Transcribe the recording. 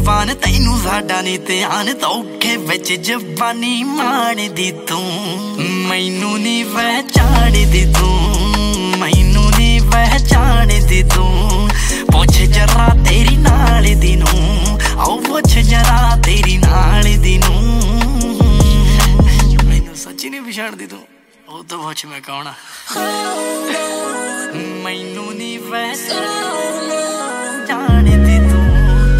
जवान तैनू साडा नी ध्यान धोखे विच जवानी माणदी तू मैनू नी पहचानदी तू मैनू नी पहचानदी तू पुछ जरा तेरी नाल दी नू आओ पुछ जरा तेरी नाल दी नू मैनू सच्ची नहीं पछाणदी तू ओ तो पुछ मैं कौन आ मैनू नी पहचान